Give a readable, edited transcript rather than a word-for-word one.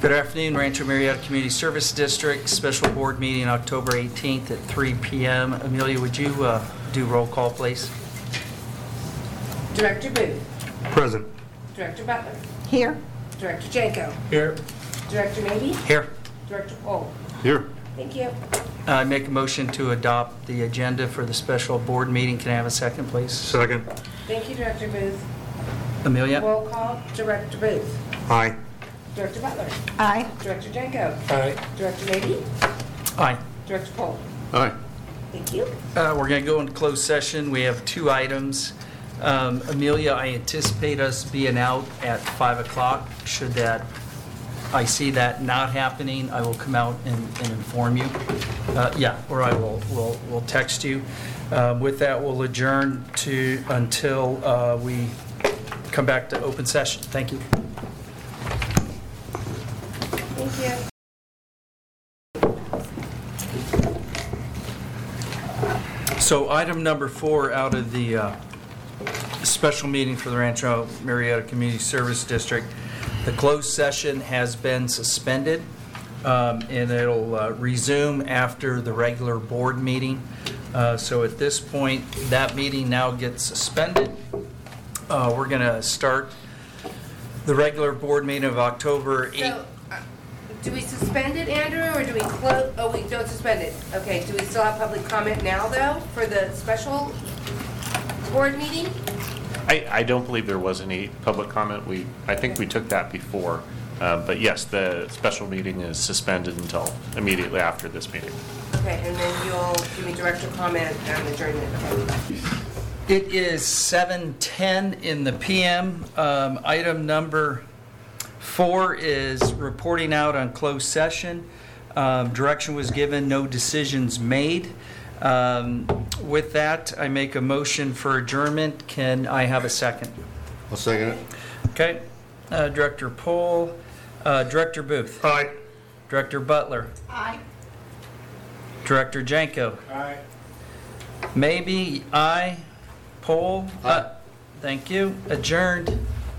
Good afternoon, Rancho Marietta Community Service District, special board meeting October 18th at 3 p.m. Amelia, would you do roll call, please? Director Booth. Present. Director Butler. Here. Director Janko. Here. Director Maybe. Here. Director Pohl. Here. Thank you. I make a motion to adopt the agenda for the special board meeting. Can I have a second, please? Second. Thank you, Director Booth. Amelia? Roll call. Director Booth. Aye. Director Butler. Aye. Director Janko. Aye. Director Maybe. Aye. Director Pohl. Aye. Thank you. We're going to go into closed session. We have two items. Amelia, I anticipate us being out at 5 o'clock. Should I see that not happening, I will come out and inform you. Or I will text you. With that, we'll adjourn until we come back to open session. Thank you. Thank you. So item number 4 out of the special meeting for the Rancho Marietta Community Service District, the closed session has been suspended, and it'll resume after the regular board meeting. So at this point, that meeting now gets suspended. We're going to start the regular board meeting of October 8th. So, do we suspend it, Andrew, or do we close? Oh, we don't suspend it. Okay, do we still have public comment now, though, for the special board meeting? I don't believe there was any public comment. I think we took that before. But yes, the special meeting is suspended until immediately after this meeting. Okay, and then you'll give me director comment and adjournment. Okay. It is 7:10 in the PM. Item number 4 is reporting out on closed session. Direction was given, no decisions made. With that, I make a motion for adjournment. Can I have a second? I'll second it. Okay. Director Pohl. Director Booth. Aye. Director Butler. Aye. Director Janko. Aye. Maybe. Aye. Pohl. Aye. Thank you. Adjourned.